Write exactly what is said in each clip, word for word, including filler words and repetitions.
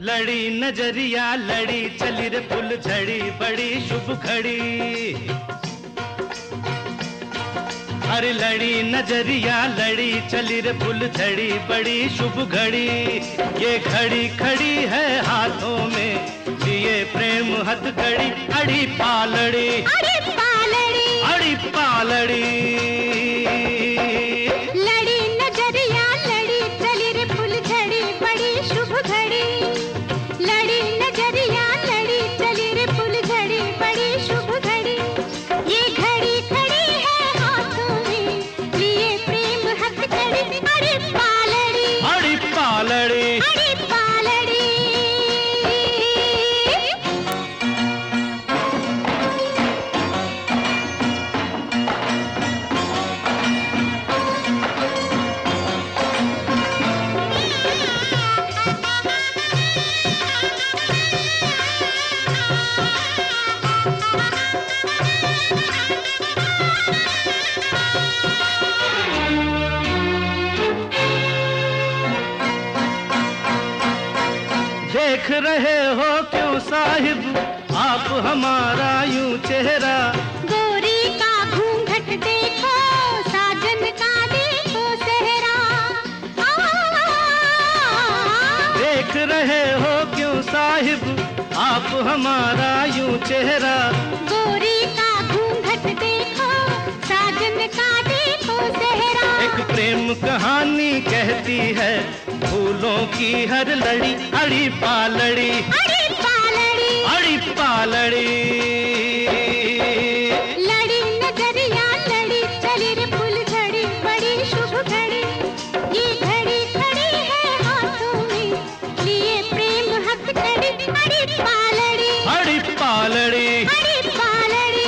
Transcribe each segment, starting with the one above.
लड़ी नजरिया लड़ी चली रे फुल झड़ी बड़ी शुभ घड़ी। अरे लड़ी नजरिया लड़ी चली रे फुल झड़ी बड़ी शुभ घड़ी। ये घड़ी खड़ी है हाथों में लिए प्रेम हथकड़ी। अड़ी पालड़ी अड़ी पालड़ी अड़ी पालड़ी लड़ी नजरिया लड़ी चली रे फुल झड़ी बड़ी शुभ घड़ी। लड़ी नजरिया लड़ी चली रे फुल झड़ी बड़ी शुभ घड़ी। ये घड़ी खड़ी है हाथों में लिए प्रेम हथकड़ी। अड़ी पालड़ी अड़ी पालड़ी अड़ी पालड़ी देख रहे हो क्यों साहिब आप हमारा यूं चेहरा। गोरी का घूंघट देखो साजन का देखो सेहरा। देख रहे हो क्यों साहिब आप हमारा यूं चेहरा। गोरी का घूंघट देखो साजन का देखो सेहरा। एक प्रेम कहानी कहती है फूलों की हर लड़ी। अड़ी पालड़ी अड़ी पालड़ी अड़ी पालड़ी लड़ी नजरिया लड़ी चली रे फुल झड़ी बड़ी शुभ घड़ी। ये घड़ी खड़ी है हाथों में लिए प्रेम हथकड़ी। अड़ी पालड़ी अड़ी पालड़ी अड़ी पालड़ी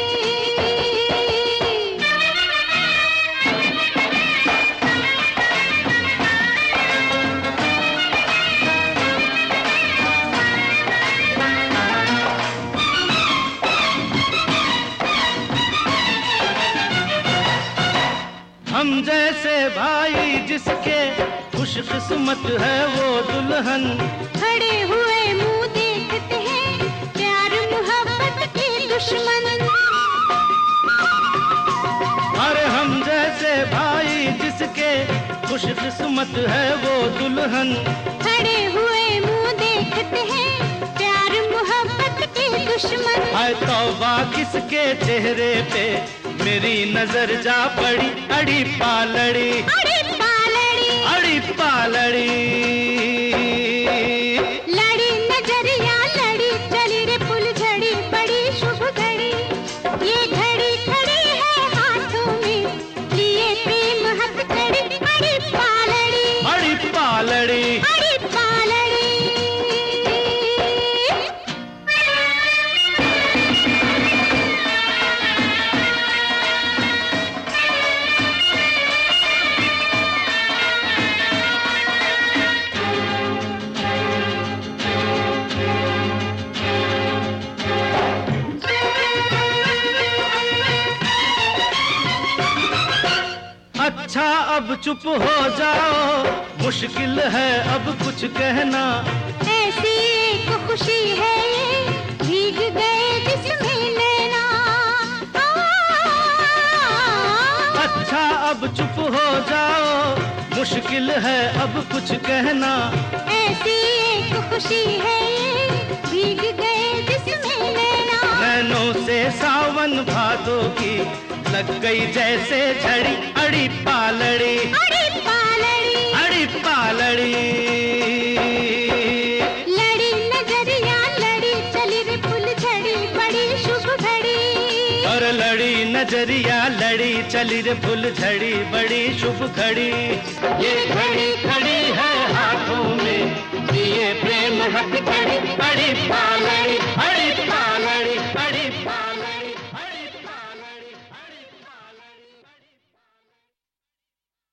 हम जैसे भाई जिसके खुश किस्मत है वो दुल्हन। खड़े हुए मुंह देखते हैं प्यार मोहब्बत के दुश्मन। अरे हम जैसे भाई जिसके खुश किस्मत है वो दुल्हन। खड़े हुए मुंह देखते हैं प्यार मोहब्बत के दुश्मन। हाय तौबा किसके चेहरे पे मेरी नजर जा पड़ी। अड़ी पालड़ी अड़ी पालड़ी अड़ी पालड़ी लड़ी नजरिया लड़ी चली रे फुल झड़ी बड़ी शुभ घड़ी। ये घड़ी खड़ी है हाथों में लिए प्रेम हथकड़ी। अड़ी पालड़ी अड़ी पालड़ी अड़ी पालड़ी अच्छा अब चुप हो जाओ मुश्किल है अब कुछ कहना। ऐसी एक खुशी है ये भीग गए जिसमें नैना। अच्छा अब चुप हो जाओ मुश्किल है अब कुछ कहना। ऐसी एक खुशी है ये भीग गए जिसमें नैना। नैनों से सावन भादों की लग गई जैसे झड़ी। अड़ी पालड़ी अड़ी पालड़ी अड़ी पालड़ी लड़ी नजरिया लड़ी चली रे फुल झड़ी बड़ी शुभ घड़ी। और लड़ी नजरिया लड़ी चली रे फुल झड़ी बड़ी शुभ घड़ी। ये घड़ी खड़ी है हाथों में दिए प्रेम हथकड़ी। अड़ी पालड़ी